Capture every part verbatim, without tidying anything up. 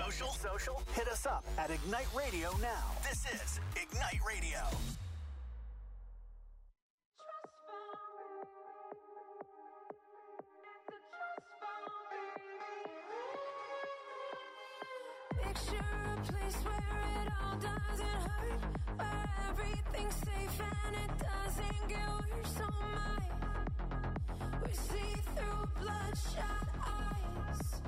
social? Social? Hit us up at Ignite Radio now. This is Ignite Radio. Picture a place where it all doesn't hurt, where everything's safe and it doesn't get worse. Oh my, we see through bloodshot eyes.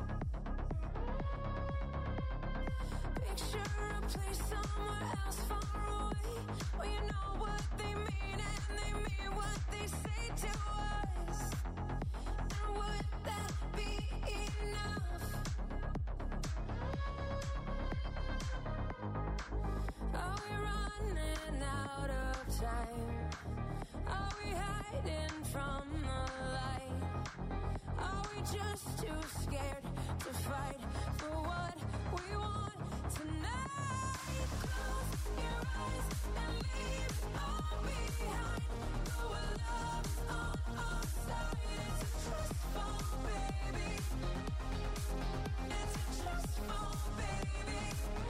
Picture a place somewhere else far away, where you know what they mean and they mean what they say to us. And would that be enough? Are we running out of time? Are we hiding from the light? Are we just too scared to fight for what we want tonight? Close your eyes and leave it all behind. Go where love is on our side. It's a trust fall, baby. It's a trust fall, baby.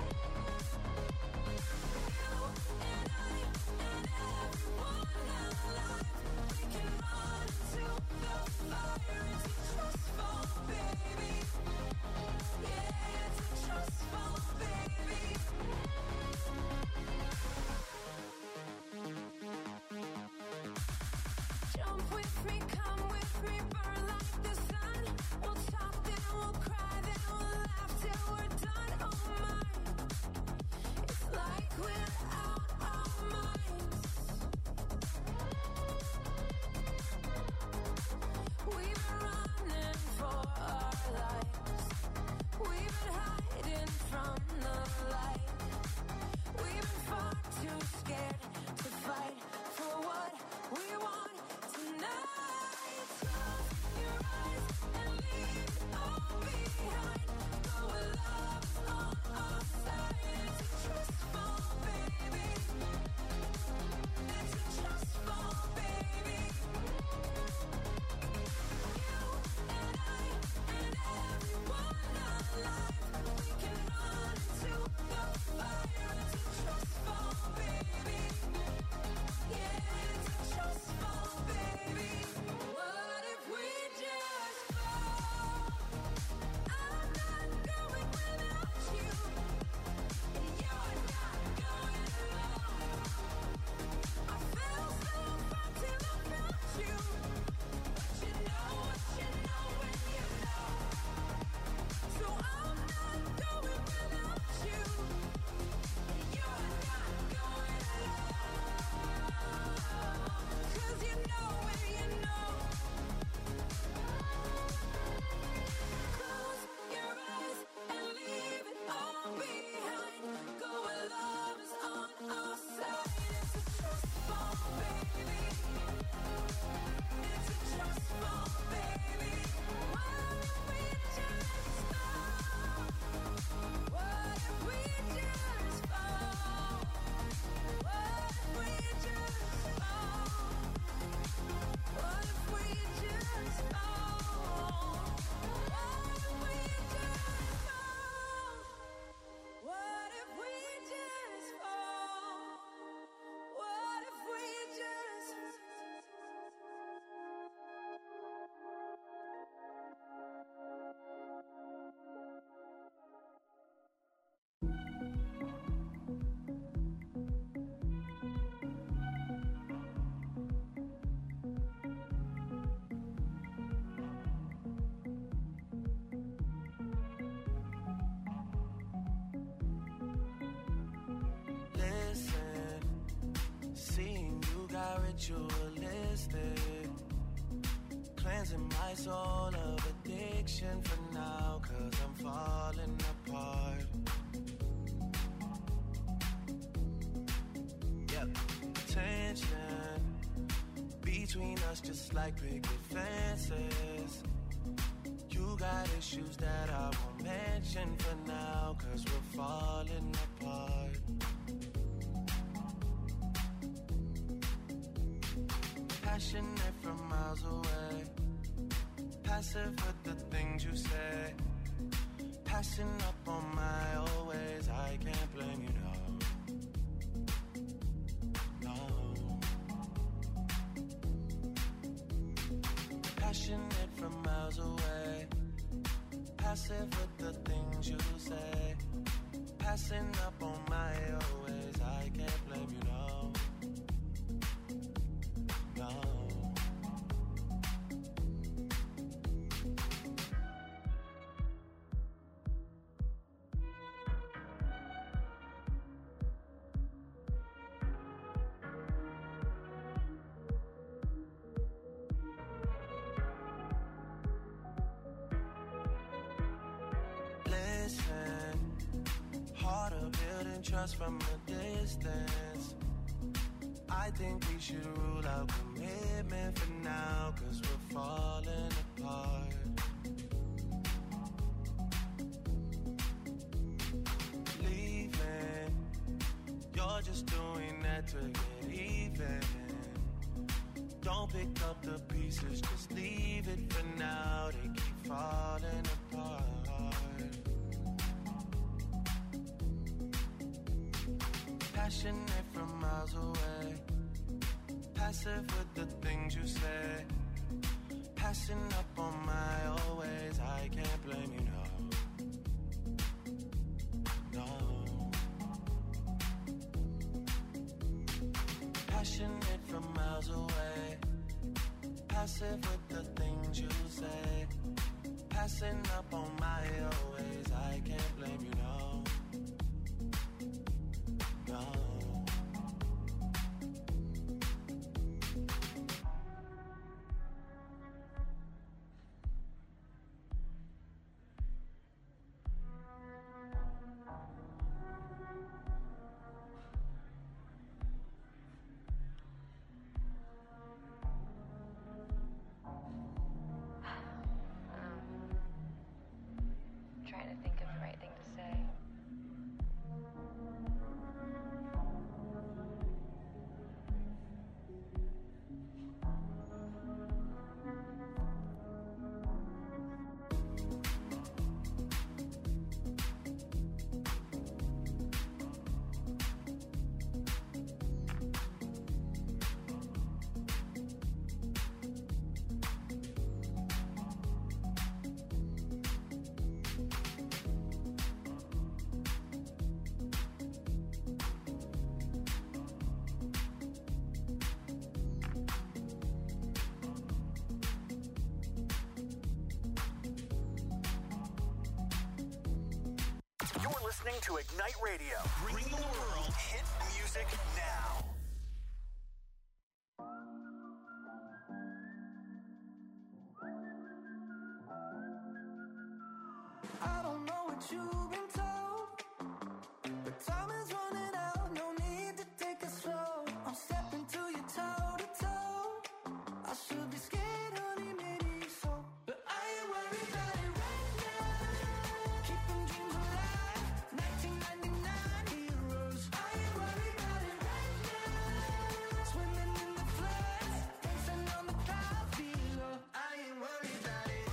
You and I and everyone alive, we can run into the fire. It's a trust fall, baby. Yeah, it's a trust fall, baby. Jump with me, come with me, burn like the sun. We'll talk, then we'll cry, then we'll laugh till we're done. Oh my, it's like we're out our minds. We've been running for our lives. We've been hiding from the light. We've been far too scared to fight for what we want tonight. Close your eyes and leave it all behind. Go where love is on our side. It's a trust fall, baby. It's a trust fall, baby. You and I and everyone alive, we can run into the fire. It's a trust fall, baby. Yeah, it's a trust fall, baby. What if we just fall? I'm not going without you, and you're not going alone. I felt so far till I felt you, but you know what you know when you know. So I'm not going without you, and you're not going alone. 'Cause you know when you know. Close your eyes and leave it all behind. Go where love is on our side. It's a trust fall, baby. It's a trust fall, baby. What if we just fall? What if we just fall? What if we just fall? What if we just fall? What if we just fall? What if we just fall? What if we just Listen, seeing you got ritualistic, cleansing my soul of addiction for now, 'cause I'm falling apart. Yep, tension between us just like picket fences. You got issues that I won't mention for now, 'cause we're falling apart. Passionate from miles away, passive with the things you say, Passing up on my old ways, I can't blame you, no. No. Passionate from miles away, passive with the things you say. Passing up on my old ways, I can't blame you, no. No. Trust from a distance. I think we should rule out commitment for now, cause we're falling apart. Leaving, you're just doing that to get even. Don't pick up the pieces, just leave it for now. They keep falling apart. Passionate from miles away, passive with the things you say. Passing up on my old ways, I can't blame you, no. No. Passionate from miles away, passive with the things you say. Passing up on my old ways, I can't blame you, no. No. Trying to think of the right thing to say. Listening to Ignite Radio. Bring the world hit music now. I don't know what you've been told, but time is running out. No need to take it slow. I'm stepping to you toe to toe. I should be scared, honey, maybe so, but I ain't worried about it right now. Keep them dreams alive. nineteen ninety-nine heroes. I ain't worried about it right now. Swimming in the floods, dancing on the clouds below. I ain't worried about it.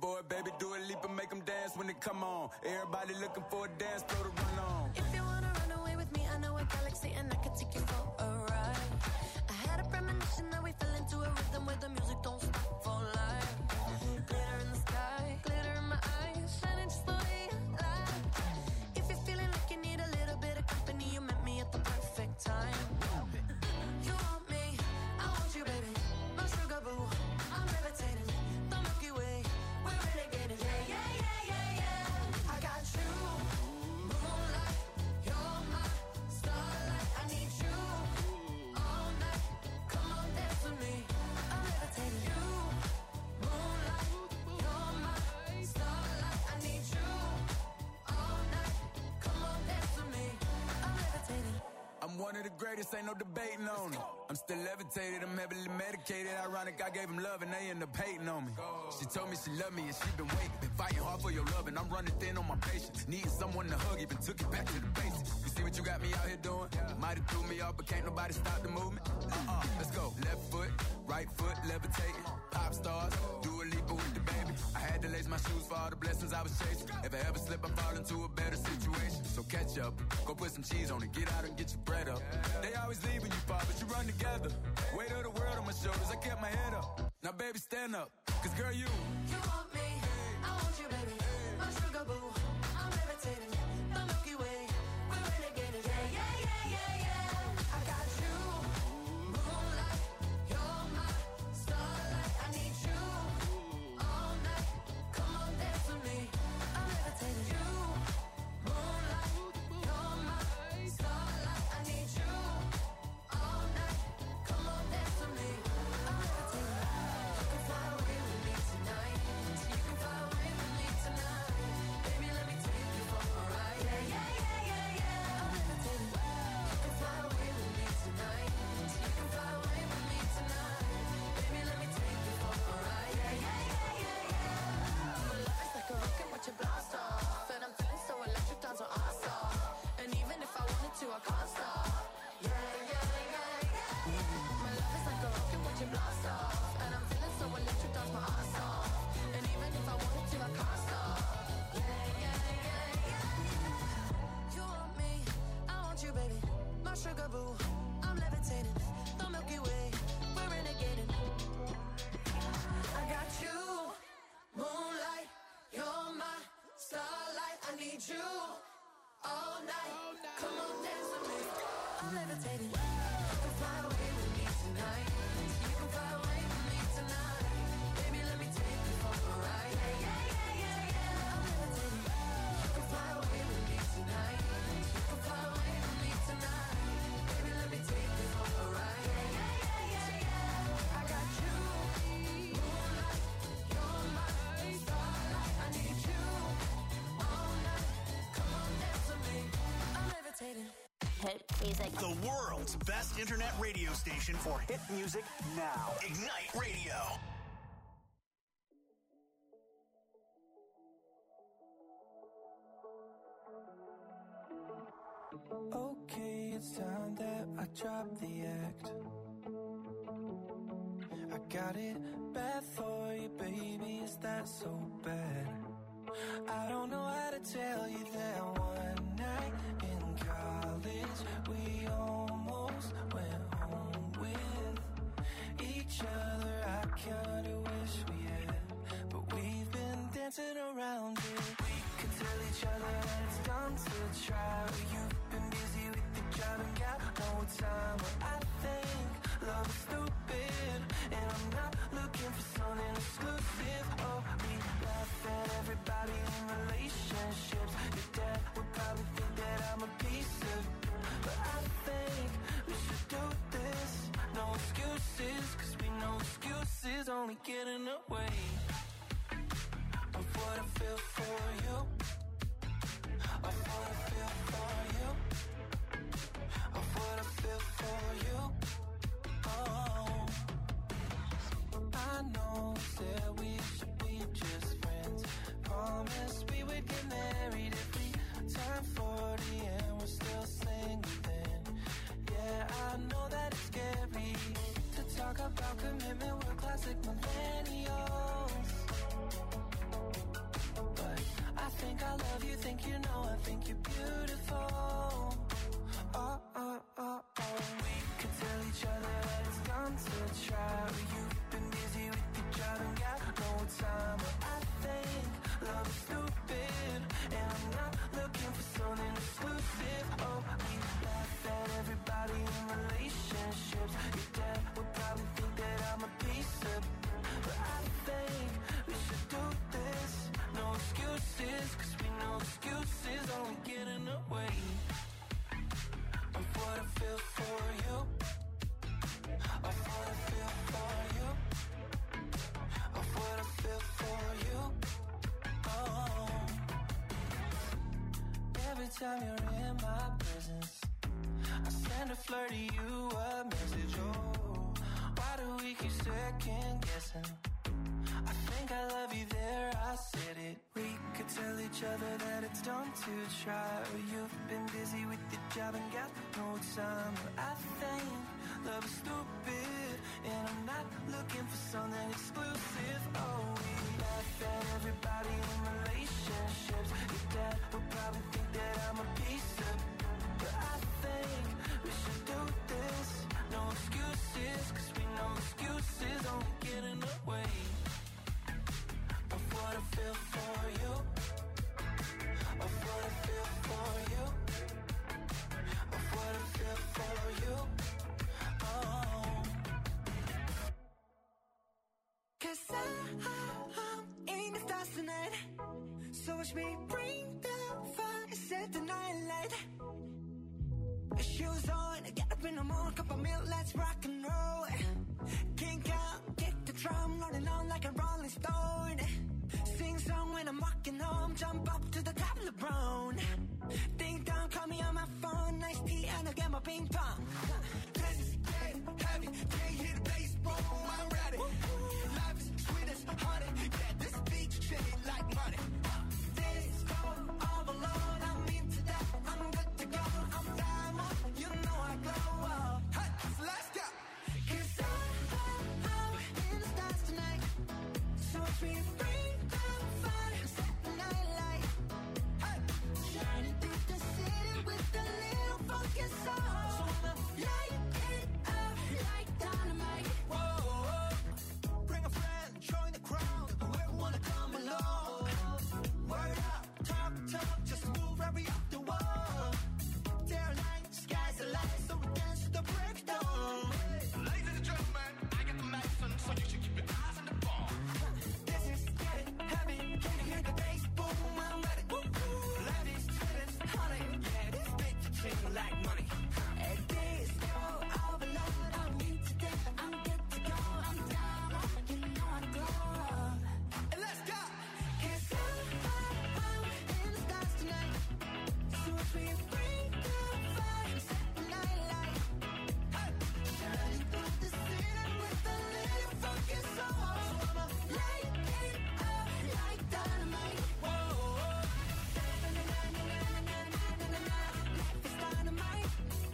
for it, baby, do a leap and make them dance when they come on. Everybody looking for a dance floor to run on. If you wanna run away with me, I know a galaxy and I can take you for a ride. I had a premonition that we fell into a rhythm where the music don't stop for life. Glitter in the sky, glitter in my eyes, shining just the way you like. If you're feeling like you need a little bit of company, you met me at the perfect time. You want me, I want you, baby. My sugar boo, I'm levitating. The Milky Way, we're renegading. Yeah, yeah, yeah, yeah, yeah. I got you, moonlight. You're my starlight. I need you all night. Come on, dance with me. I'm levitating. You, moonlight. You're my starlight. I need you all night. Come on, dance with me. I'm levitating. I'm one of the greatest, ain't no debating on it. I'm still levitated, I'm heavily medicated. Ironic, I gave him love and they end up hating on me. She told me she loved me and she been waiting. Been fighting hard for your love and I'm running thin on my patience. Needing someone to hug, even took it back to the basics. You see what you got me out here doing? Might have threw me off, but can't nobody stop the movement. Uh-uh, let's go. Left foot, right foot, levitating. Pop stars, do a leap with the baby. I had to lace my shoes for all the blessings I was chasing. If I ever slip, I fall into a better situation. So catch up, go put some cheese on it, get out and get your bread up. They always leave when you fall, but you run together. Weight of the world on my shoulders, I kept my head up. Now baby, stand up, cause girl, you You want me, I want you, baby. My sugar boo, I'm levitating. The Milky Way, we're renegading. Yeah, yeah, yeah, yeah, yeah. I got you, moonlight. You're my starlight. I need you all night. Come on, dance with me. I'm levitating. You, moonlight. You're my starlight. I need you all night. Come on, dance with me. I'm levitating. You can fly away with me tonight. You can fly away with me tonight. Baby, let me take you for a ride. Yeah, yeah, yeah, yeah, yeah. I'm levitating. You can fly away with me tonight. You can fly away with me tonight. Baby, let me take you for a ride. Yeah, yeah, yeah, yeah, yeah. My love is like a rocket, watch it blast off. And I'm feeling so electric, dance on our stop. And even if I wanted to, I can't stop. Yeah, yeah, yeah, yeah. My love is like a rocket, watch it blast off. And I'm feeling so electric, dance my ass off. And even if I wanted to, I can't stop. Yeah, yeah, yeah, yeah. You want me, I want you, baby. My sugar boo, I'm levitating. The Milky Way, we're renegading. I got you, moonlight. You're my starlight. I need you all night. Come on, dance with me. I'm levitating. You can fly away with me tonight. You can fly away with me tonight. Baby, let me take you for a ride. Yeah, yeah, yeah, yeah, yeah. I'm levitating. You can fly away with me tonight. You can fly away with me tonight. Baby, let me take you for a ride. Yeah, yeah, yeah, yeah, yeah. I got you, moonlight. You're my starlight. I need you all night. Come on, dance with me. I'm levitating. Hit music. The world's best internet radio station for hit music now. Ignite Radio. Okay, it's time that I drop the act. I got it bad for you, baby. Is that so bad? I don't know how to tell you that one night in college we almost went home with each other. I kinda wish we had, but we've been dancing around it. We could tell each other that it's dumb to try. You've been busy with the job and got no time. But I think love is stupid, and I'm not looking for something exclusive. Oh, we laugh at everybody in relationships. Your dad would probably think that I'm a piece of, but I think we should do this. No excuses, cause we know excuses only get in the way of what I feel for you. Of what I feel for you. Of what I feel for you. Oh, I know that we should be just friends. Promise we would get married if we turn forty and we're still single then. Yeah, I know that it's scary to talk about commitment. We're classic millennials. think you know, I think you're beautiful. Oh, oh, oh, oh. We could tell each other that it's time to try, but you've been busy with your job and got no time. But I think love is stupid, and I'm not looking for something exclusive. Oh, we laugh at everybody in relationships. Your dad would probably think that I'm a piece of, but I think we should do this. No excuses, cause we know excuses only get in the way of what I feel for you, of what I feel for you, of what I feel for you. Oh, every time you're in my presence, I send a flirty you a message. Oh, why do we keep second guessing? I think I love you there, I said it. We could tell each other that it's dumb to try, but you've been busy with your job and got no time. But I think love is stupid, and I'm not looking for something exclusive. Oh, we laugh at everybody in relationships. Your dad would probably think that I'm a piece of, but I think we should do this. No excuses, cause we know excuses only get in the way of what I feel for you, of what I feel for you, of what I feel for you. Oh, cause I, I'm in the stars tonight, so watch me bring the fire, set the night light. Shoes on, get up in the morning, cup of milk, let's rock and roll. Kink out, kick the drum, rolling on like a rolling stone. Sing song when I'm walking home, jump up to the top of the brown. Ding dong, call me on my phone, nice tea and I'll get my ping pong. This is getting heavy, can't hear the bass, boom, I'm ready. Life is sweet as honey, yeah, this beach shade like money. This go overload, I'm into that, I'm good to go, I'm diamond, you know I glow up. Hey, so let's go. Cause I, I'm in the stars tonight, so watch me bring the fire, set the night light. Hey, shining through the city with a little funky soul. So I'ma light it up like dynamite. Whoa, bring a friend, join the crowd, whoever wanna come along. Word up, talk, talk, just move right up the wall. They're like, sky's the light, so we dance to the breakdown. Ladies and gentlemen, I got the medicine, so you should keep your eyes on the ball. This is getting heavy, can you hear the bass? Boom, I'm ready. Ladies, students, honey, yeah, this bitch sing like money. And this go overload, I'm into that, I'm good to go, I'm down, you know I glow. And let's go! Cause I, I'm in the stars tonight, so watch me bring the fire, set the night light. Hey, shining through the city with a little funky soul. So I'ma light it up like dynamite. Whoa, life is dynamite.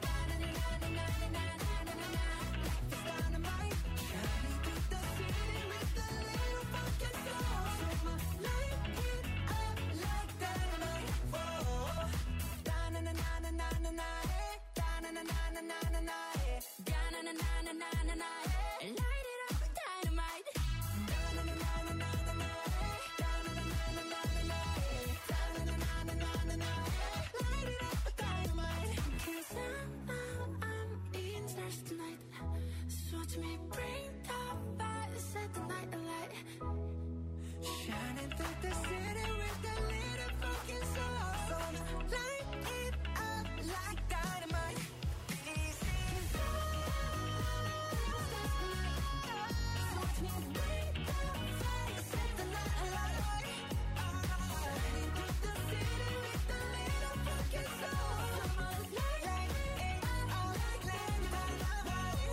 Life is dynamite. Shining through the city with a little funky soul. So I'ma light it up like dynamite. Whoa, da-na-na-na-na-na-na, eh. Da-na-na-na-na-na-na, eh. Da-na-na-na-na-na-na, eh. Light it up with dynamite. Da-na-na-na-na-na-na, eh. Da-na-na-na-na-na-na, eh. Da-na-na-na-na-na-na, eh. Light it up with dynamite. 'Cause I'm, I'm in stars tonight, so watch me bring the fire, set the night alight. Shining through the city with a little funky soul. So light it up like dynamite. This is so watch me bring the fire, set the night alight. Shining through the city with a little funky soul. So light it up like dynamite.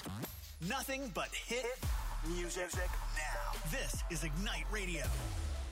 Nothing but hit music now. This is Ignite Radio.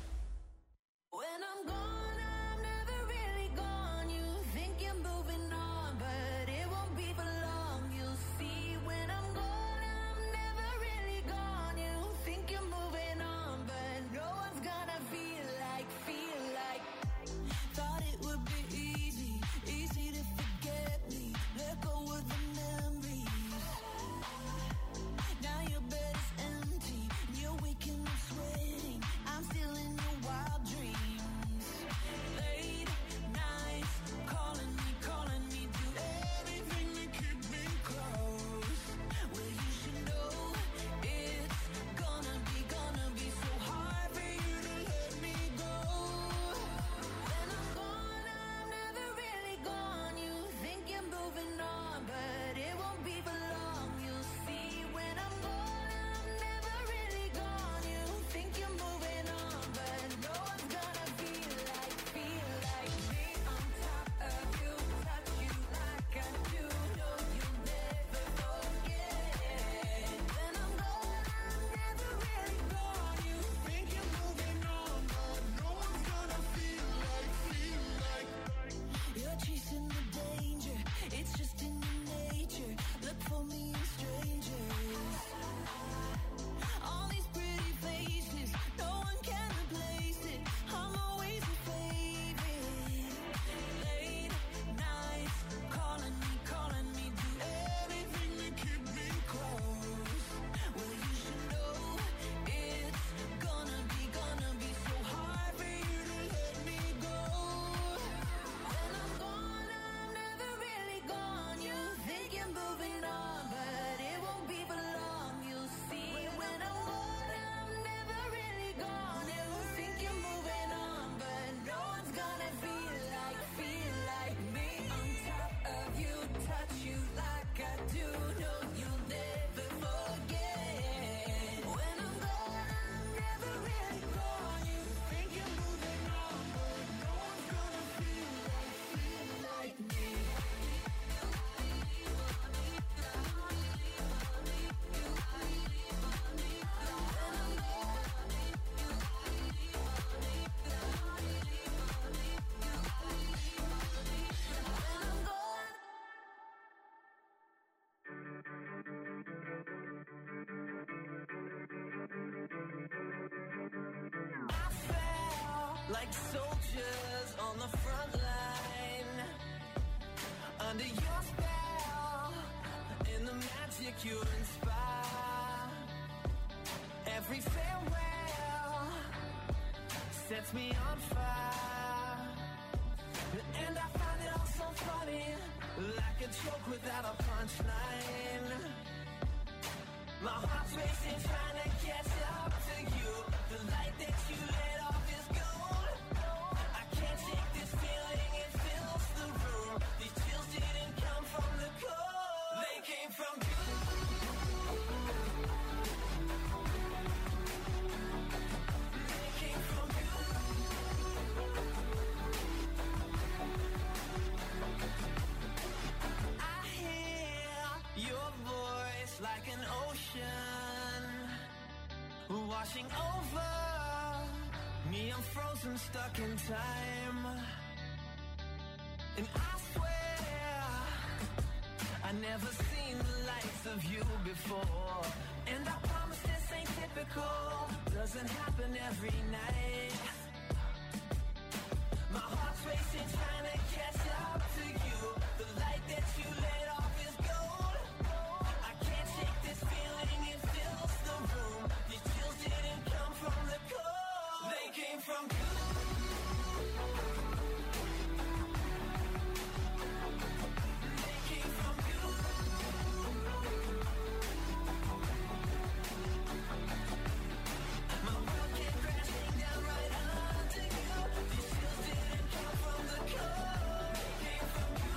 like soldiers on the front line. Under your spell, in the magic you inspire. Every farewell sets me on fire. And I find it all so funny, like a joke without a punchline. My heart's racing, trying to catch up to you. The light that you lit off is gold. I can't shake this feeling, it fills the room. These chills didn't come from the cold, they came from you. They came from you. I hear your voice like an ocean washing over me. I'm frozen, stuck in time. And I swear I never seen the likes of you before. And I promise this ain't typical, doesn't happen every night. My heart's racing, trying to catch up to you. The light that you lit off is gold. I can't shake this feeling, it fills the room. These chills didn't come from the cold, they came from you. They came from you. My world came crashing down right under you. These chills didn't come from the cold, they came from you.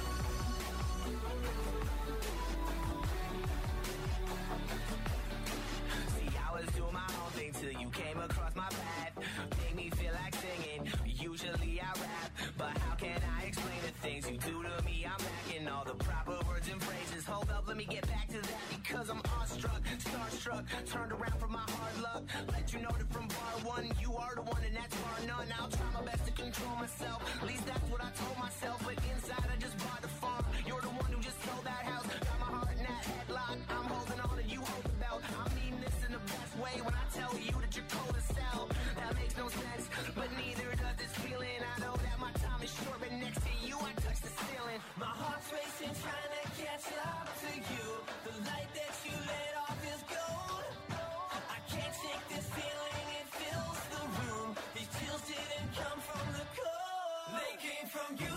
See, I was doing my own thing till you came across my path. Made me feel like singing. Usually I rap, but how can I explain the things you do to me? I'm lacking all the proper words and phrases. Hold up, let me get back to that because I'm awestruck, starstruck. Turned around from my hard luck. Let you know that from bar one, you are the one and that's bar none. I'll try my best to control myself. At least that's what I told myself. But inside I just bought the farm. You're the one who just sold that house. Got my heart in that headlock. I'm holding on and you hold the belt. I mean this in the best way when I tell you that you're cold as hell. That makes no sense, but neither does this feeling. I know that my time is short, but next to you I touch the ceiling. My heart's racing, trying to catch up to you. The light that you lit off is gold. I can't shake this feeling, it fills the room. These chills didn't come from the cold, they came from you.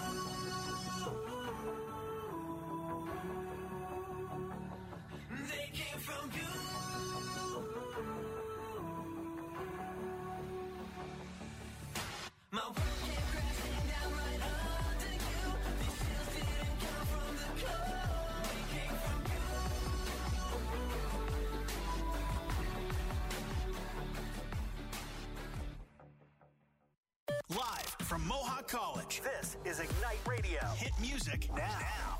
They came from you. My world came crashing down right under you. These chills didn't come from the cold, they came from you. Live from Mohawk College, this is Ignite Radio. Hit music now. now.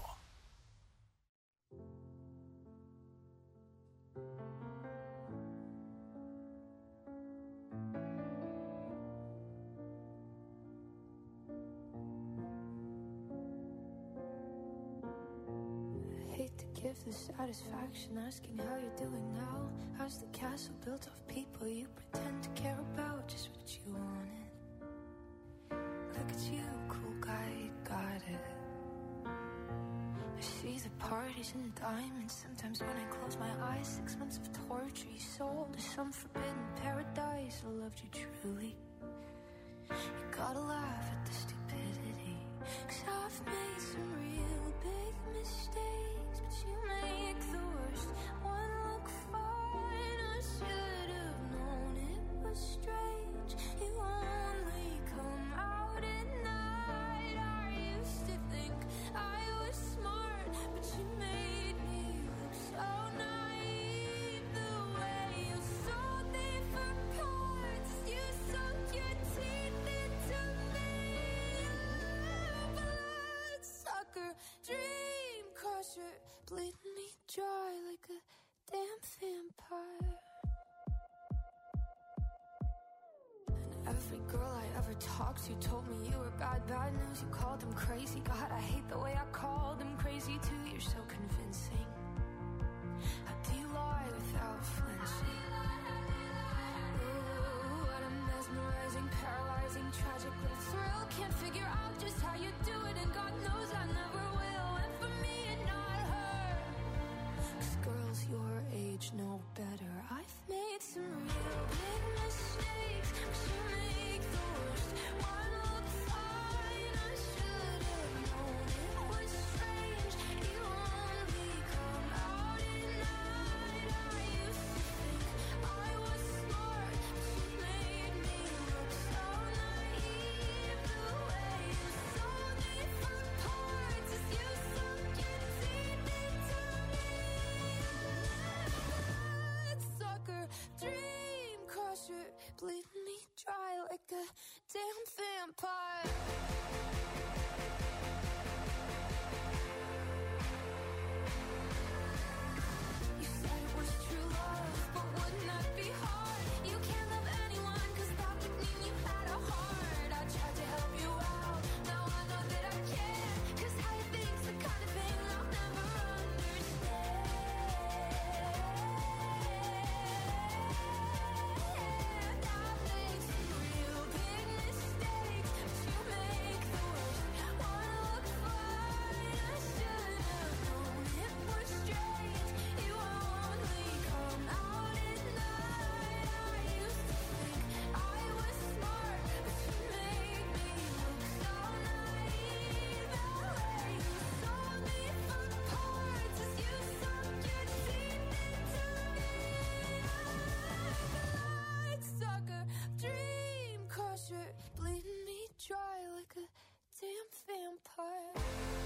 Hate to give the satisfaction asking how you're doing now. How's the castle built of people you pretend to care about? Just what you wanted. Look at you, cool guy, you got it. I see the parties and the diamonds. Sometimes when I close my eyes, six months of torture you sold to some forbidden paradise. I loved you truly. You gotta laugh at the stupidity, 'cause I've made some real big mistakes, but you make the worst one look fine. I should have known it was strange. You only come out at night. I used to think I was smart, but you made me look so naive. The way you sold me for parts, you sunk your teeth into me. Blood sucker, dream crusher, bleeding me dry like a damn vampire. And every girl I ever talked to told me you were bad, bad news. You called them crazy. God, I hate the way I called them crazy too. You're so convincing. How do you lie without flinching? Ooh, what a mesmerizing, paralyzing, tragic bleed me dry like a damn vampire. You said it was true love, but wouldn't that be hard? You can't love anyone, cause that would mean you had a heart. I tried to help you out, now I know that I can't. Cause how you think's the kind of thing I'll never understand. I've made some real big mistakes, but you make the worst wanna look fine. I should have known it was strange. You only come out at night. I used to think I was smart, but you made me look so naive. The way you sold me for parts as you sunk your teeth into me. Night stalker, dream crusher, bleeding me dry like a damn vampire.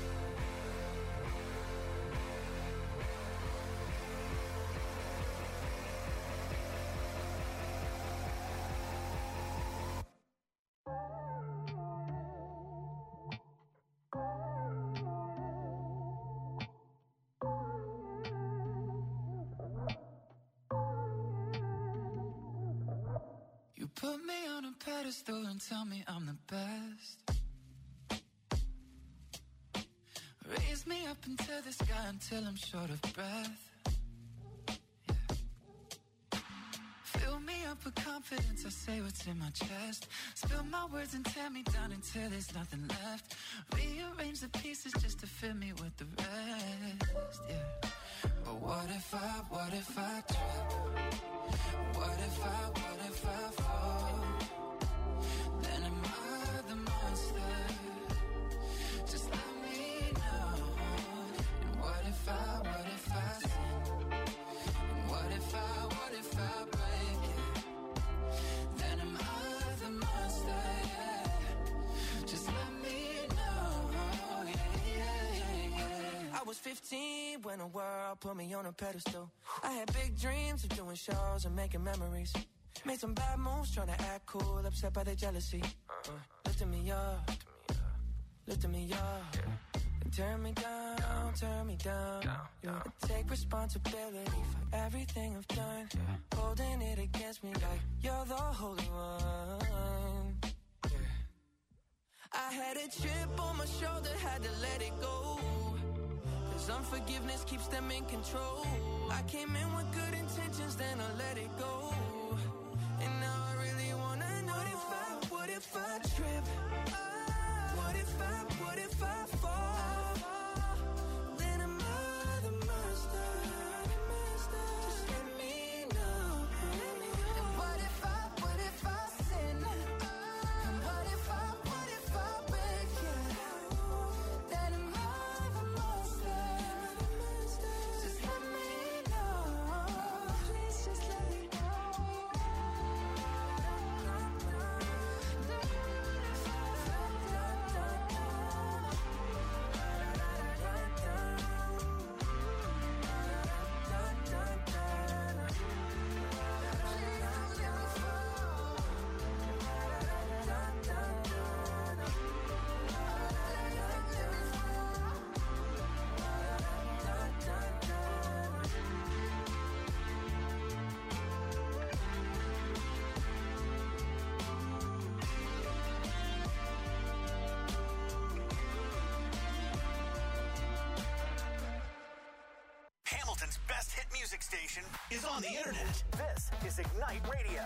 You put me on a pedestal and tell me I'm the best. Raise me up into the sky until I'm short of breath. Yeah. Fill me up with confidence, I say what's in my chest. Spill my words and tear me down until there's nothing left. Rearrange the pieces just to fill me with the rest. Yeah. But what if I, what if I trip? What if I, what if I fall? Then am I the monster? Just let me know. And what if I, what if I sin? And what if I, what if I break it? Then am I the monster? Yeah. Just let me know. Yeah, yeah, yeah, yeah. I was fifteen when the world put me on a pedestal. I had big dreams of doing shows and making memories. Made some bad moves trying to act cool, upset by the jealousy. Uh, lifting me up, lifting me up. And turn me down, turn me down. Yeah. I take responsibility for everything I've done. Holding it against me like you're the holy one. Yeah. I had a chip on my shoulder, had to let it go. Cause unforgiveness keeps them in control. I came in with good intentions, then I let it go. And now I really wanna know, what if I, what if I trip? What if I, what if I fall? Then am I the monster? Just let me know. And what if I, what if I sin? And what if I, what if I break it? Then am I the monster? Just let me know. Please just let me know. Hamilton's best hit music station is on the internet. This is Ignite Radio.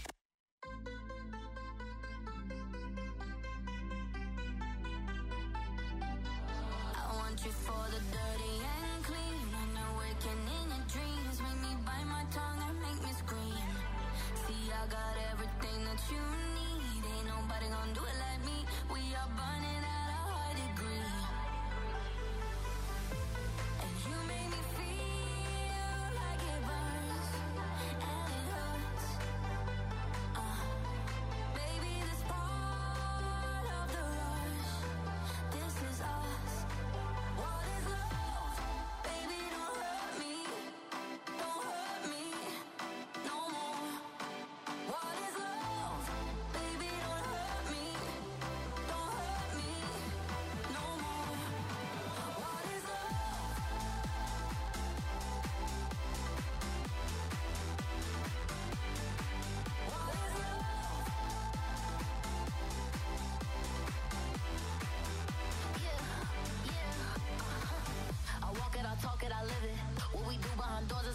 I want you for the dirty and clean. When you're waking in your dreams, make me bite my tongue and make me scream. See, I got everything that you need. Ain't nobody gonna do it like me. We are burning at a high degree. And you make me feel like it burns and it hurts. Uh, baby, this part of the rush. This is us. What is love? Baby, don't hurt me. Don't hurt me no more. What is love?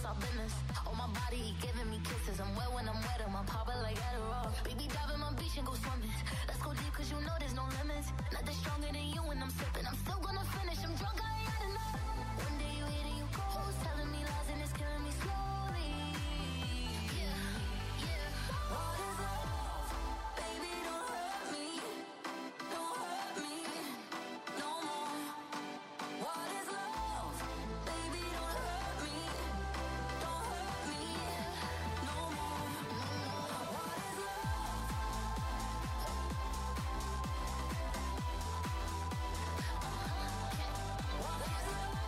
my business. On my body, he giving me kisses. I'm wet when I'm wet, I'm popping like Adderall. Baby, dive in my beach and go swimming. Let's go deep, cause you know there's no limits. Nothing stronger than you when I'm sipping. I'm still gonna finish, I'm drunk, I ain't had enough. One day you hit and you close, telling me lies and it's killing me slowly. Yeah, yeah. What is love? Baby, don't hurt me. Don't hurt me no more. What is love? Baby, don't hurt me. Don't hurt me no more. What is love? What is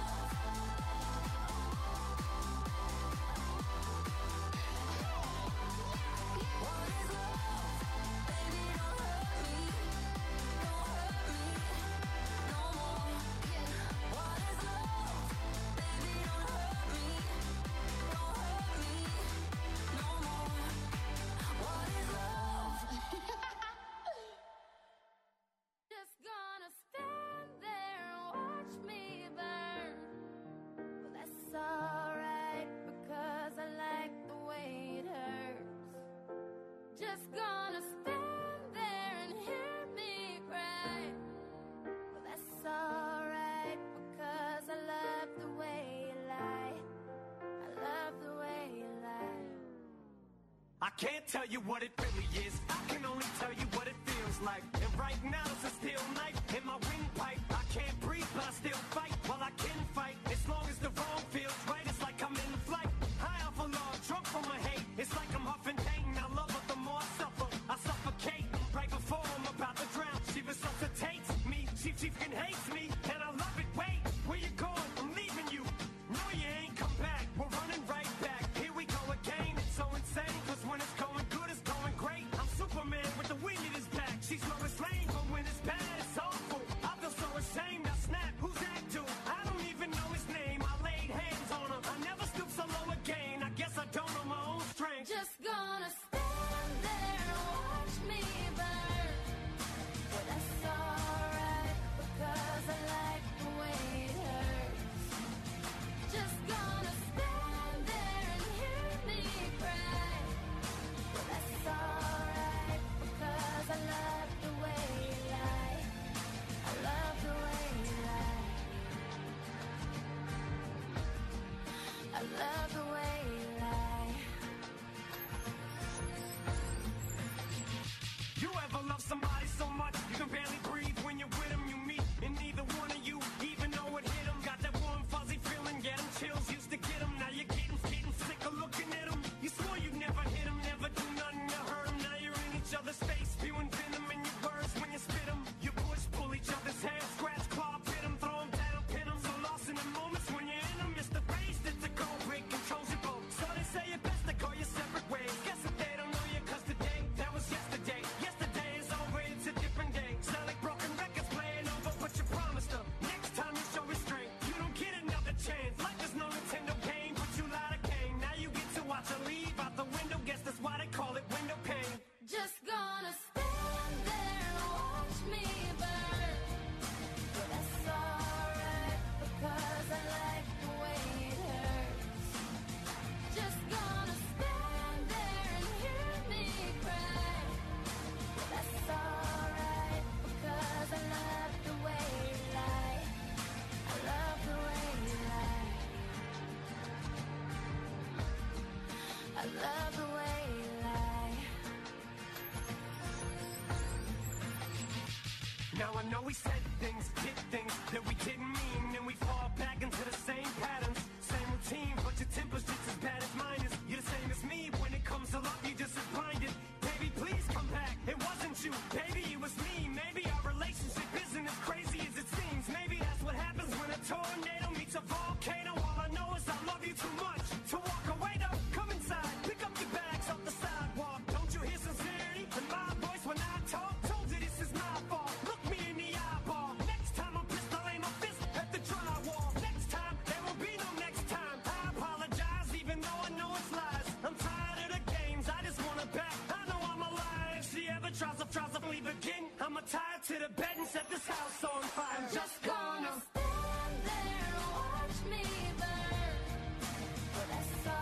What is love? Baby, don't hurt me. Don't hurt me no more. What is love? Baby, don't hurt me. Don't hurt me no more. What is love? Just gonna stand there and watch me burn. Well, that's alright because I like the way it hurts. Just gonna stand there and hear me cry. Well, that's alright because I love the way you lie. I love the way you lie. I can't tell you what it really is. I can only tell you what it feels like. And right now it's a steel knife in my windpipe. I can't breathe, but I still fight. While I can fight, as long as the wrong feels right, it's like I'm in flight. High off a log, drunk from my hate. It's like I'm huffing pain. I love her the more I suffer. I suffocate right before I'm about to drown. She resuscitates me. She, she fucking hates me, and I love it. Wait, where you going? I'm leaving you. No, you ain't come back. We're running right back. Here we go again. It's so insane, cause when it's going good, it's going great. I'm Superman with the wind in his back. She's Lois Lane, but when it's bad, it's awful. I feel so ashamed. I snap. Who's that dude? I don't even know his name. I laid hands on him. I never stoop so low again. I guess I don't know my own strength. Just gonna stand there and watch me burn. Well, that's alright because I like the way it hurts. Just gonna stand there and hear me cry. Well, that's alright because I love the way you lie. I love the way you lie. I love the way you lie. You ever love somebody so much you can barely breathe when you're with them? You meet, and neither one of you even know it hit them. Got that warm fuzzy feeling, get them chills, used to get them. Now you're getting, getting sick of looking at them. You swore you'd never hit them, never do nothing to hurt them. Now you're in each other's face, spewing venom in your words when you spit them. You push, pull each other's hair, scratch, claw, pit them, throw them down, pin them. So lost in the moments when you're in them, it's the face that's the goal, break controls your boat. So they say it best to go your separate ways. Guess that they don't know you, cause today, that was yesterday. Yesterday is over, it's a different day. Sound like broken records playing over, but you promised them. Next time you show restraint, you don't get another chance. Like there's no Nintendo game, but you lied again. Now you get to watch her leave out the window, guess that's why they call it window pane. Just gonna stand there and watch me burn. Well, that's alright because I like the way it hurts. Just gonna stand there and hear me cry. Well, that's alright because I love the way you lie. I love the way you lie. I love the way you lie. Now I know we said things, did things that we didn't mean, and we fall back into the same patterns, same routine, but your temper's just as bad as mine is. You're the same as me, when it comes to love, you just as blinded. Baby, please come back, it wasn't you, baby, it was me. Maybe our relationship isn't as crazy as it seems. Maybe that's what happens when a tornado meets a volcano. All I know is I love you too much to walk away though. Come inside, pick up your bags off the sidewalk. Don't you hear sincerity in my voice when I talk? Told you this is my fault. Look me in the eyeball. Next time I'm pissed, I'll aim my fist at the drywall. Next time, there will be no next time. I apologize, even though I know it's lies. I'm tired of the games, I just wanna back. I know I'm alive. If she ever tries to, tries to leave again, I'ma tie her to the bed and set this house on fire. I'm just gonna stand there and watch me burn. Well, that's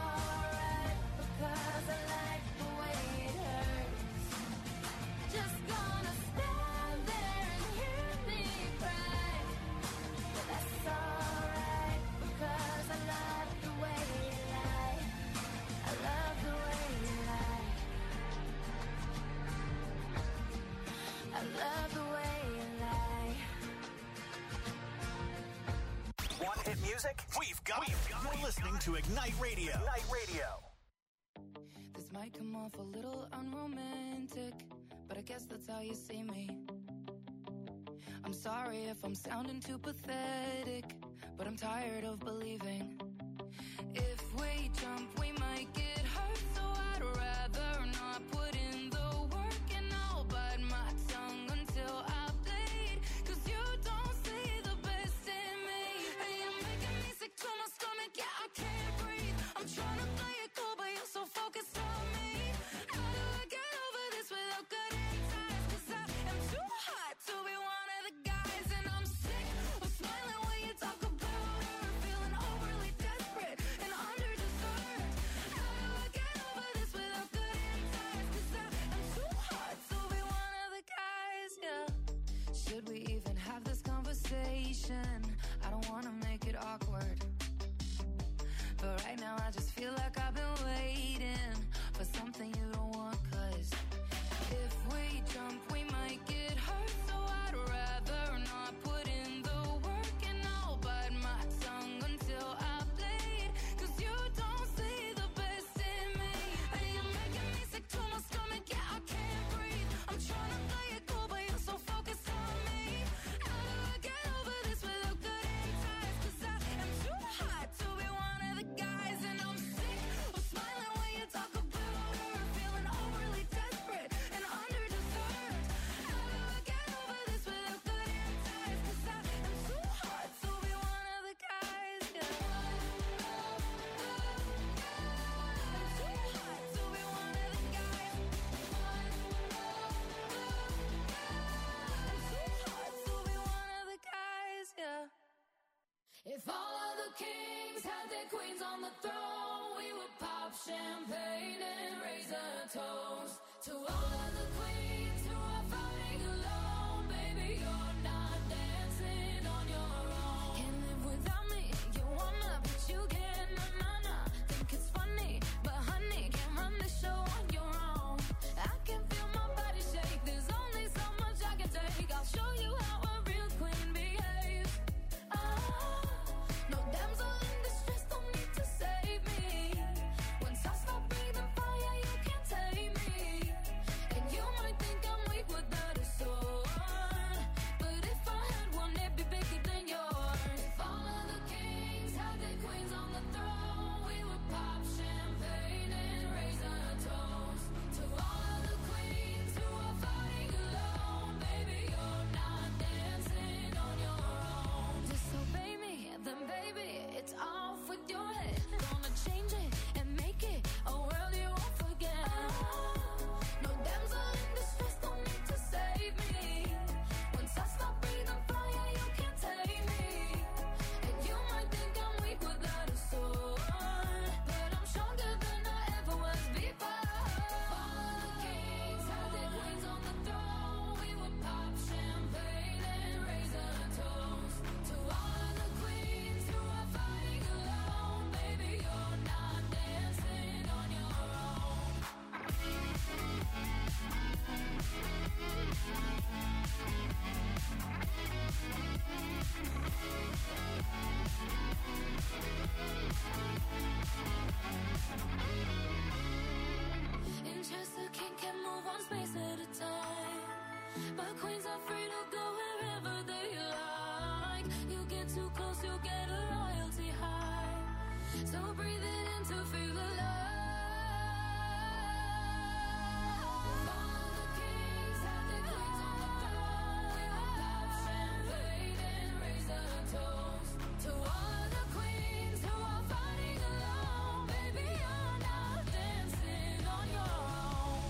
music? We've got it. You're listening to Ignite Radio. Ignite Radio. This might come off a little unromantic, but I guess that's how you see me. I'm sorry if I'm sounding too pathetic, but I'm tired of believing. If we jump, we might get hurt, so I'd rather not put in the work, and I'll bite my tongue until I bleed, 'cause you don't see the best in me. And you're making me sick to my stomach, yeah, I can't breathe. I'm trying to play it cool, but you're so focused on me. How do I get over this without cutting ties? 'Cause I am too hot to be one of the guys, and I'm sick of smiling when you talk about her, feeling overly desperate and under-deserved. How do I get over this without cutting ties? 'Cause I am too hot to be one of the guys, yeah. Should we even have this conversation? I don't wanna make it awkward, but right now I just feel like I've been waiting for something you don't want. 'Cause if we jump, we might get hurt, so I'd rather not put in the work, and I'll bite my tongue until I bleed, 'cause you don't see the best in me. And you're making me sick to my stomach, yeah, I can't breathe. I'm trying to play it cool, but you're so focused on me. How do I get over this without cutting ties? 'Cause I am too hot to be one of the guys, and I'm sick of smiling when you talk about her, feeling overly desperate and under-deserved. How do I get over this without cutting ties? 'Cause I am too hot to be one of the guys, yeah. I'm too hot to be one of the guys. I'm too hot to be one of the guys, yeah. If all of the kings had their queens on the throne, we would pop champagne and raise a toast to all of the queens who are fighting alone. Baby, you're not dancing on your own. Can't live without me, you wanna, but you can't, na na na. Think it's funny, but honey, can't run the show on your own. I can feel my body shake, there's only so much I can take. I'll show you how a real queen behaves. Ah, no damsel in distress, don't need to save me. Once I stop breathing fire, you can't tame me. And you might think I'm weak without a sword, but if I had one, it'd be bigger than yours. If all of the kings had their queens on the throne, we would pop champagne and raise a toast to all of the queens who are fighting alone. Baby, you're not dancing on your own. Disobey me, then baby, it's off with your head. Gonna change it and make it a world you won't forget. No damsel in distress, don't need to save me. Once I stop breathing fire, you can't take me. And you might think I'm weak without a sword, but I'm stronger than I ever was before. All of the kings had their queens on the throne, we would pop champagne and raise a toast to all of the queens who are fighting alone. Baby, you're not dancing on your own. In chess, the king can move one space at a time, but queens are free to go wherever they like. You get too close, you get a royalty high. So breathe it in to feel alive. All of the kings have their queens on the throne. We will pop champagne and raise a toast to all of the queens who are fighting alone. Baby, you're not dancing on your own.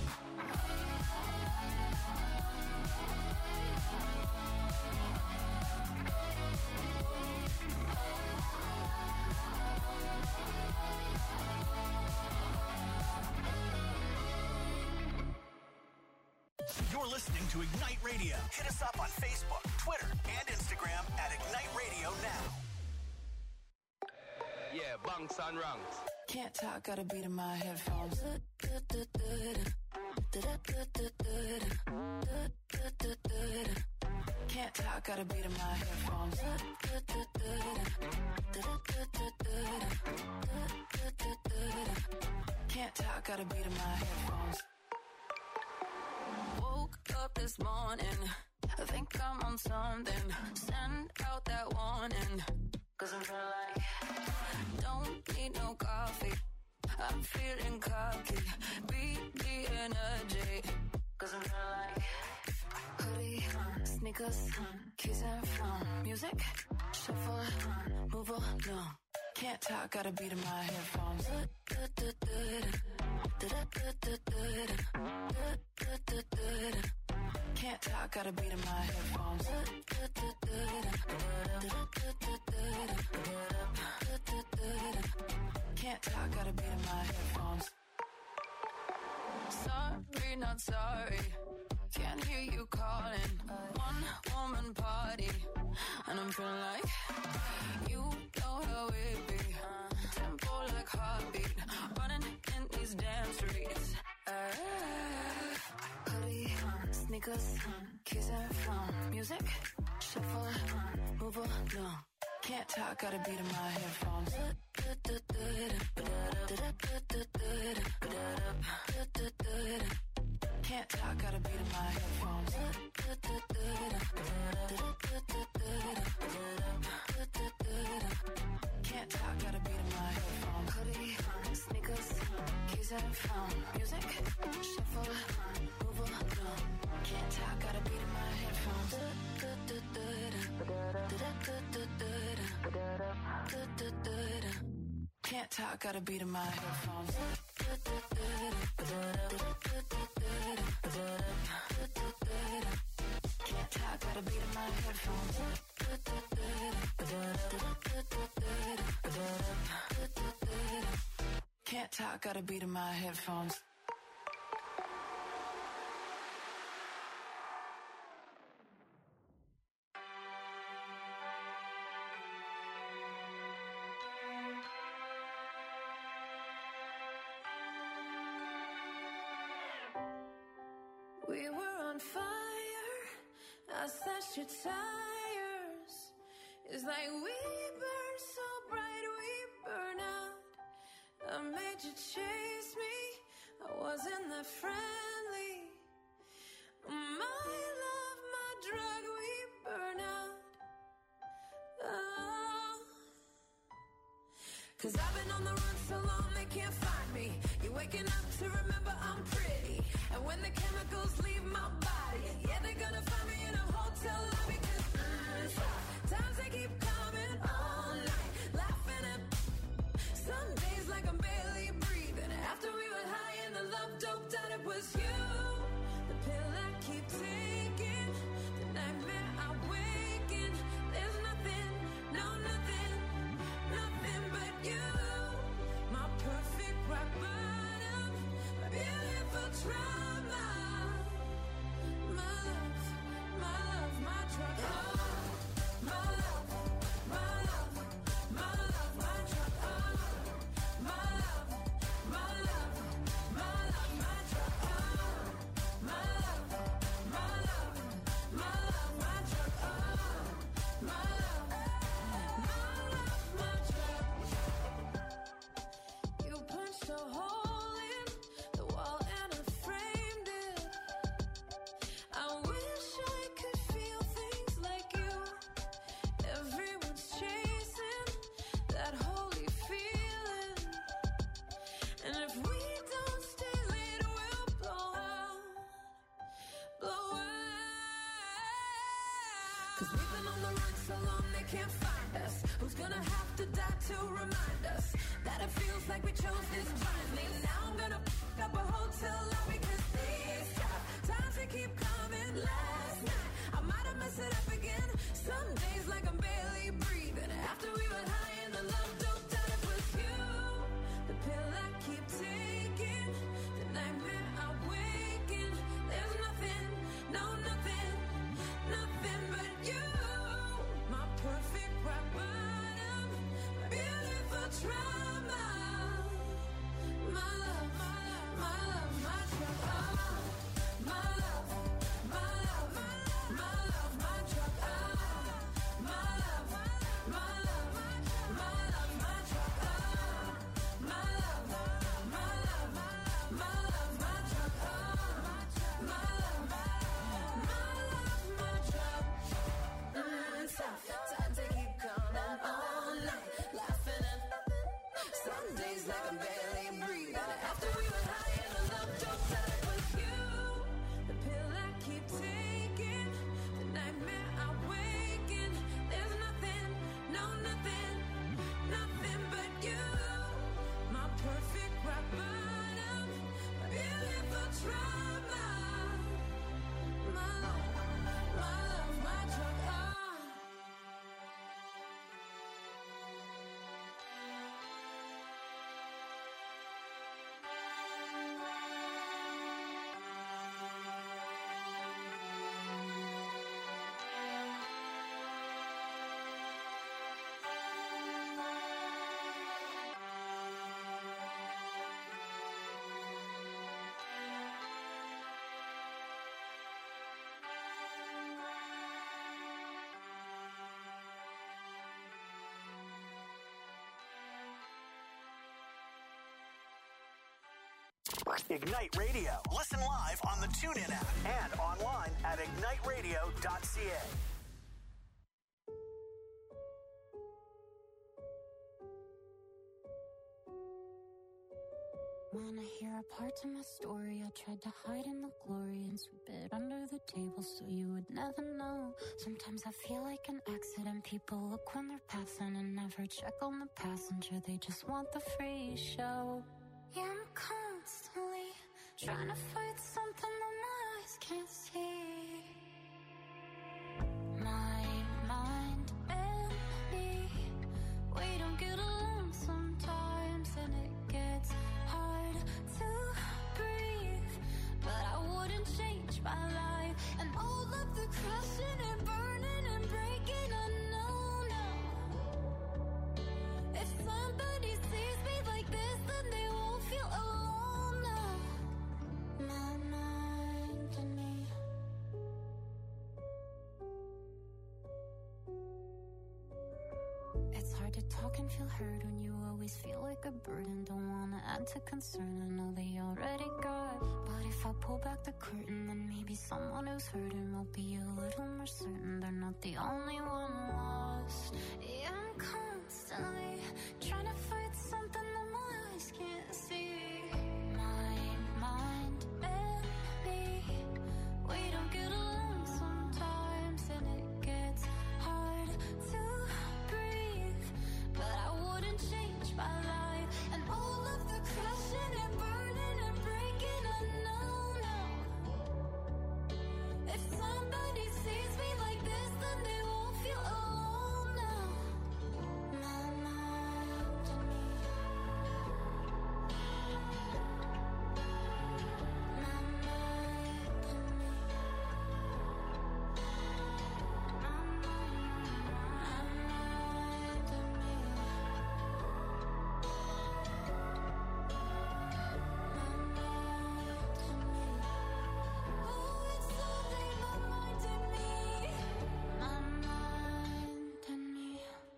You're listening to Ignite Radio. Hit us up on Facebook, Twitter, and Instagram at Ignite Radio Now. Yeah, bunks and ranks. Can't talk, got a beat in my headphones. Can't talk, got a beat in my headphones. Can't talk, got a beat in my headphones. Woke up this morning, I think I'm on something. Send out that warning, cause I'm feeling like don't need no coffee. I'm feeling cocky, beat the energy, cause I'm feeling like hoodie, sneakers, keys and phone, music, shuffle, move along. Can't talk, got a beat in my headphones. Can't talk, got a beat in my headphones. Can't talk, got a beat in my headphones. Sorry, not sorry. Can't hear you calling. One woman party, and I'm feeling like you know how it be. Tempo like heartbeat, running in these damn streets. Uh, hoodie, sneakers, keys and phone, music, shuffle, move along. Can't talk, got a beat in my headphones. Can't talk, got a beat in my headphones. Can't talk, got a beat in my headphones. Hoodie, sneakers, keys and phone, music, shuffle, move along. Can't talk, got a beat in my headphones. Can't talk, got a beat in my headphones. Can't talk, got a beat in my headphones. Can't talk, got a beat in my headphones. We were on fire, I slashed your tires. It's like we burn so bright, we burn out. I made you chase me, I wasn't that friendly. My love, my drug, we burn out. Oh. Cause I've been on the run so long they can't find me. You're waking up to remember I'm pretty. And when the chemicals leave my body, yeah, they're gonna find me in a hotel lobby. Cause mm, times they keep coming all night, laughing at some days like I'm barely breathing. After we were high and the love doped out, it was you. The pill I keep taking, the nightmare I wake in. There's nothing, no nothing, nothing but you. My perfect rock bottom, my beautiful trauma. My love, my love, my drug. Oh, my love, my love, my love, my drug. Oh, my love, my love, my love, my drug. Oh, my love, my love, my love, my drug. Oh, my love, my love, my drug. You punched a hole in the wall and I framed it. I wish I could feel things like you. Everyone's chasing that holy feeling. And if we don't stay lit, we'll blow out, blow out. Cause we've been on the run so long they can't find us. Who's gonna have to die to remind us that it feels like we chose this blindly? Now I'm gonna f*** up a hotel lobby. Cause these tough times they keep coming. Last night I might have messed it up again. Some days like I'm barely breathing. After we were high and the love doped out, it was you. The pill I keep taking, the nightmare I wake in. There's nothing, no nothing, nothing but you. My perfect rock bottom, my beautiful trauma. My love, my love, my love, my drug. Oh, my love, my love, my love, my drug. Ignite Radio. Listen live on the TuneIn app and online at ignite radio dot c a. Wanna hear a part of my story? I tried to hide in the glory and sweep it under the table so you would never know. Sometimes I feel like an accident. People look when they're passing and never check on the passenger. They just want the free show. Yeah, I'm constantly trying to fight something that my eyes can't see. My mind and me, we don't get along sometimes, and it gets hard to breathe. But I wouldn't change my life, and all of the crashing and burning and breaking, I know now. If somebody sees me like this, then they won't feel alone now. My mind and me. It's hard to talk and feel heard when you always feel like a burden. Don't wanna add to concern, I know they already got. But if I pull back the curtain, then maybe someone who's hurting will be a little more certain they're not the only one lost. Yeah, I'm constantly trying to fight something that my eyes can't see. My mind and me, we don't get along sometimes, and it gets hard to breathe. But I wouldn't change my life, and all of the crashing and burning and breaking, I know now. If somebody sees me like this, then they won't feel alone now. My mind and me. My mind and me. My mind and me. Oh, it's only my mind and me. My mind and me.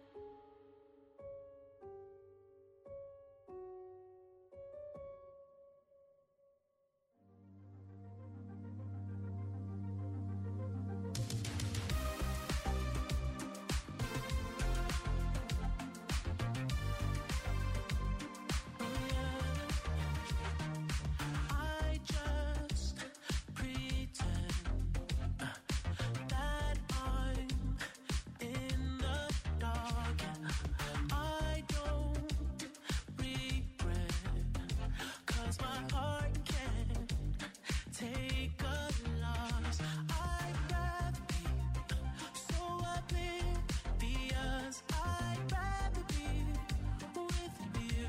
I just pretend uh, that I'm in the dark. I don't regret, 'cause my heart can't take a loss. I'd rather be so oblivious. I'd rather be with you.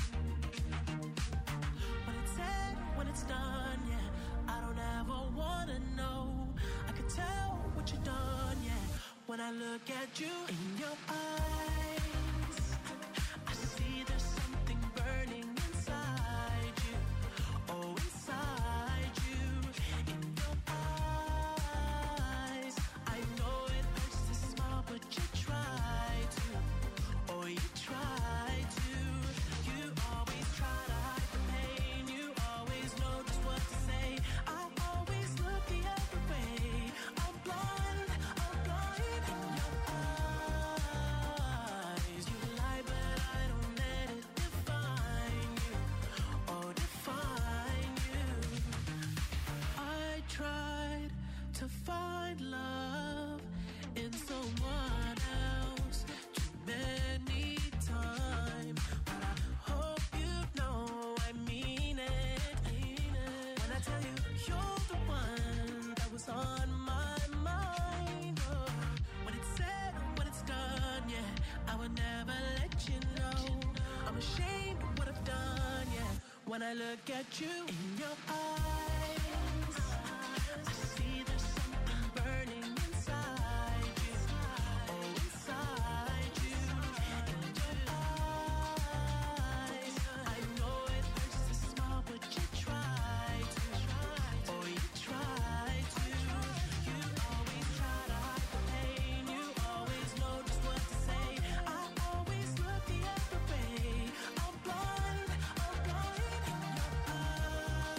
When it's said, when it's done, yeah, I don't ever wanna know. I can tell what you've done, yeah, when I look at you in your eyes. I see there's something burning inside you. Oh, inside you, in your eyes. I know it hurts to smile, but you try to. Oh, you try to. You always try to hide the pain. You always know just what to say. I always look the other way. I'm blind, I'm blind in your eyes. You lie, but I don't let it define you. Oh, define you. I tried to find love in someone else too many times, but I hope you know I mean it. When I tell you you're the one that was on my mind. Oh, when it's said, when it's done, yeah, I would never let you know. I'm ashamed of what I've done, yeah, when I look at you in your eyes. I see there's something burning inside you. Oh, inside you, in your eyes. I know it hurts to smile, but you try to. Oh, you try to. You always try to hide the pain. You always know just what to say. I always look the other way. I'm blind, I'm blind in your eyes.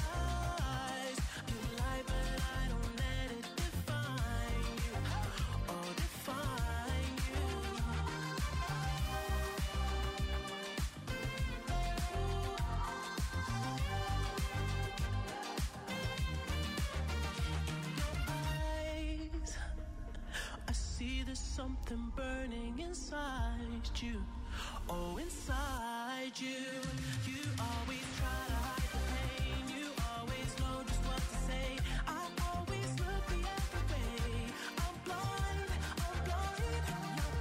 there's something burning inside you. Oh, inside you. You always try to hide the pain. You always know just what to say. I always look the other way. I'm blind, I'm blind. Your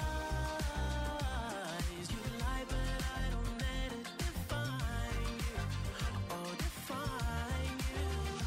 eyes, you lie, but I don't let it define you. Oh, define you.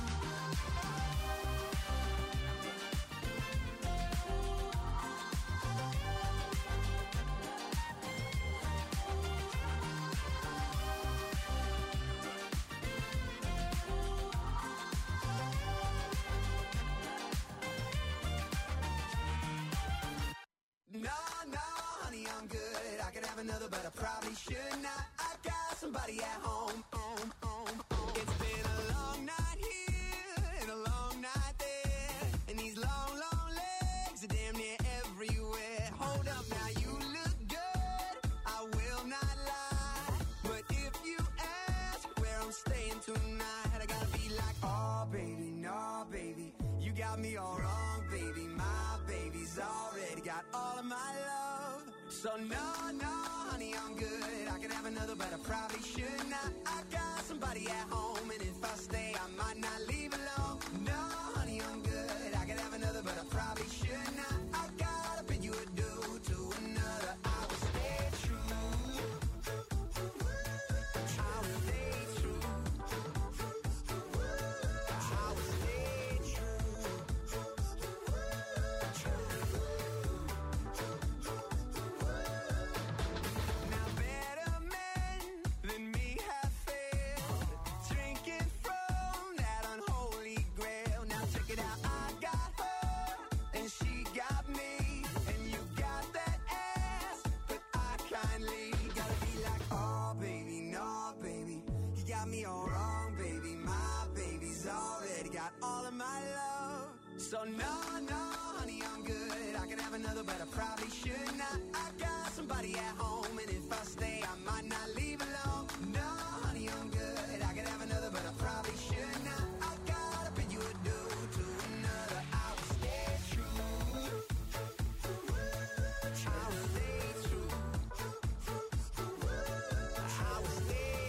No, no, honey, I'm good. I could have another, but I probably should not. I got somebody at home. home, home, home. It's been a long night here and a long night there, and these long, long legs are damn near everywhere. Hold up now, you look good. I will not lie, but if you ask where I'm staying tonight, I gotta be like, oh baby, no baby, you got me all wrong, baby. My baby's already got all of my love. So no, no, honey, I'm good. I could have another, but I probably should not. I got somebody at home, and if I stay, I might not leave alone. No, honey, I'm good. I could have another, but I probably should not. I gotta bid you adieu to another. I will stay true. I will stay true. I will stay true. Now better men than me have failed, drinking from that unholy grail. Now check it out, I got her and she got me, and you got that ass, but I kindly gotta be like, oh baby, no baby, you got me all wrong, baby. My baby's already got all of my love. So no, no, honey, I'm good. I could have another, but I probably should not. I got somebody at home, and if I stay, I might not leave alone. No, honey, I'm good. I could have another, but I probably should not. I gotta bid you adieu to another. I will stay true. I will stay true. I will stay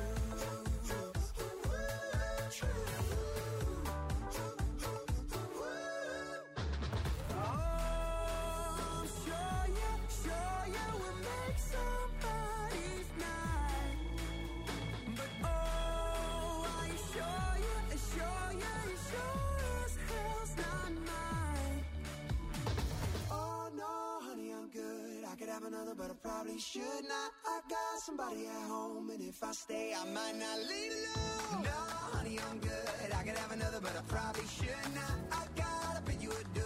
true. Oh, sure you, sure you will make somebody's night. But oh, are you sure you, sure you, you sure as hell's not mine. Oh no, honey, I'm good. I could have another, but I probably should not. I got somebody at home, and if I stay, I might not leave alone. No, honey, I'm good. I could have another, but I probably should not. I gotta bid you adieu